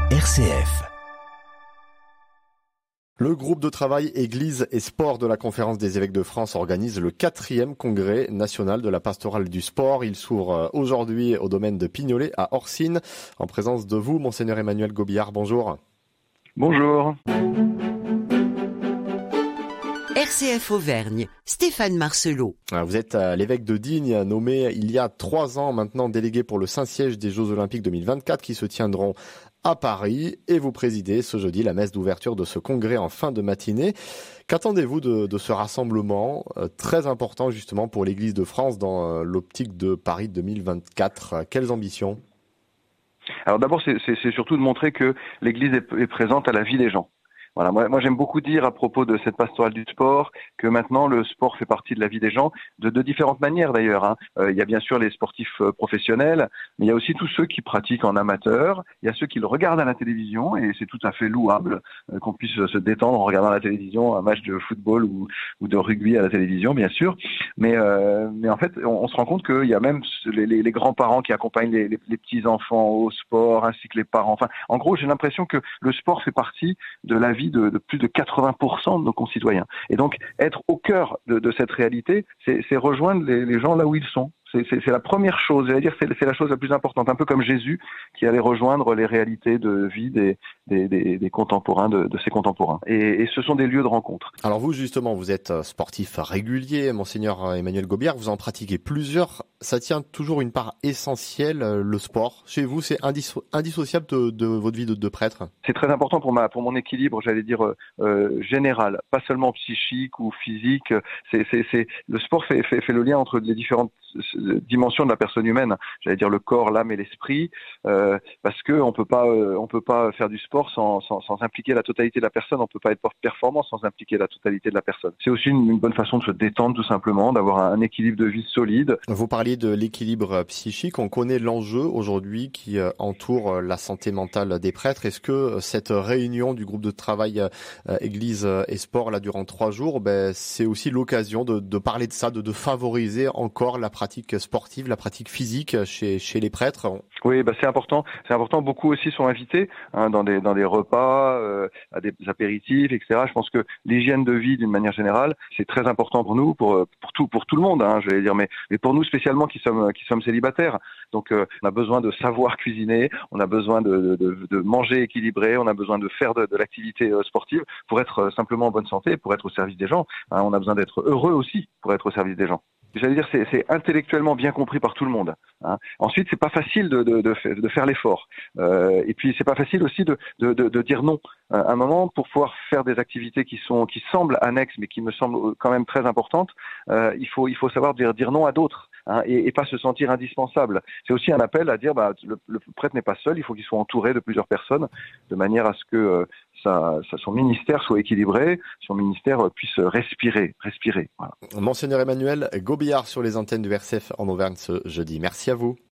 RCF. Le groupe de travail Église et Sport de la Conférence des évêques de France organise le 4e congrès national de la pastorale du sport. Il s'ouvre aujourd'hui au domaine de Pignolet à Orsine, en présence de vous, Monseigneur Emmanuel Gobillard. Bonjour. Bonjour. RCF Auvergne, Stéphane Marcelot. Vous êtes l'évêque de Digne, nommé il y a 3 ans maintenant délégué pour le Saint-Siège des Jeux Olympiques 2024 qui se tiendront à Paris. Et vous présidez ce jeudi la messe d'ouverture de ce congrès en fin de matinée. Qu'attendez-vous de ce rassemblement très important justement pour l'Église de France dans l'optique de Paris 2024 ? Quelles ambitions ? Alors d'abord, c'est surtout de montrer que l'Église est présente à la vie des gens. Voilà, moi j'aime beaucoup dire à propos de cette pastorale du sport que maintenant le sport fait partie de la vie des gens de différentes manières d'ailleurs. Il y a bien sûr les sportifs professionnels, mais il y a aussi tous ceux qui pratiquent en amateur. Il y a ceux qui le regardent à la télévision et c'est tout à fait louable qu'on puisse se détendre en regardant à la télévision un match de football ou de rugby à la télévision, bien sûr. Mais en fait, on se rend compte qu'il y a même les grands-parents qui accompagnent les petits-enfants au sport, ainsi que les parents. Enfin, en gros, j'ai l'impression que le sport fait partie de la vie de plus de 80% de nos concitoyens. Et donc, être au cœur de cette réalité, c'est rejoindre les gens là où ils sont. C'est la première chose, j'allais dire, c'est la chose la plus importante. Un peu comme Jésus qui allait rejoindre les réalités de vie des contemporains, de ses contemporains. Et ce sont des lieux de rencontre. Alors vous, justement, vous êtes sportif régulier, Monseigneur Emmanuel Gobillard, vous en pratiquez plusieurs. Ça tient toujours une part essentielle, le sport. Chez vous, c'est indissociable de votre vie de prêtre. C'est très important pour mon équilibre, j'allais dire, général, pas seulement psychique ou physique. Le sport fait le lien entre les différentes dimension de la personne humaine, j'allais dire le corps, l'âme et l'esprit, parce que on peut pas faire du sport sans impliquer la totalité de la personne, on peut pas être performant sans impliquer la totalité de la personne. C'est aussi une bonne façon de se détendre tout simplement, d'avoir un équilibre de vie solide. Vous parliez de l'équilibre psychique, on connaît l'enjeu aujourd'hui qui entoure la santé mentale des prêtres. Est-ce que cette réunion du groupe de travail Église et Sport là durant 3 jours, c'est aussi l'occasion de parler de ça, de favoriser encore la pratique sportive, la pratique physique chez les prêtres? Oui, c'est important. C'est important. Beaucoup aussi sont invités dans des repas, à des apéritifs, etc. Je pense que l'hygiène de vie, d'une manière générale, c'est très important pour nous, pour tout le monde, j'allais dire, mais pour nous spécialement qui sommes célibataires. Donc, on a besoin de savoir cuisiner, on a besoin de manger équilibré, on a besoin de faire de l'activité sportive pour être simplement en bonne santé, pour être au service des gens. On a besoin d'être heureux aussi pour être au service des gens. J'allais dire, c'est intellectuellement bien compris par tout le monde. Ensuite, c'est pas facile de faire l'effort. Et puis, c'est pas facile aussi de dire non. À un moment, pour pouvoir faire des activités qui semblent annexes, mais qui me semblent quand même très importantes, il faut savoir dire non à d'autres. Et pas se sentir indispensable. C'est aussi un appel à dire le prêtre n'est pas seul, il faut qu'il soit entouré de plusieurs personnes, de manière à ce que son ministère soit équilibré, son ministère puisse respirer. Voilà. Monseigneur Emmanuel Gobillard sur les antennes du RCF en Auvergne ce jeudi. Merci à vous.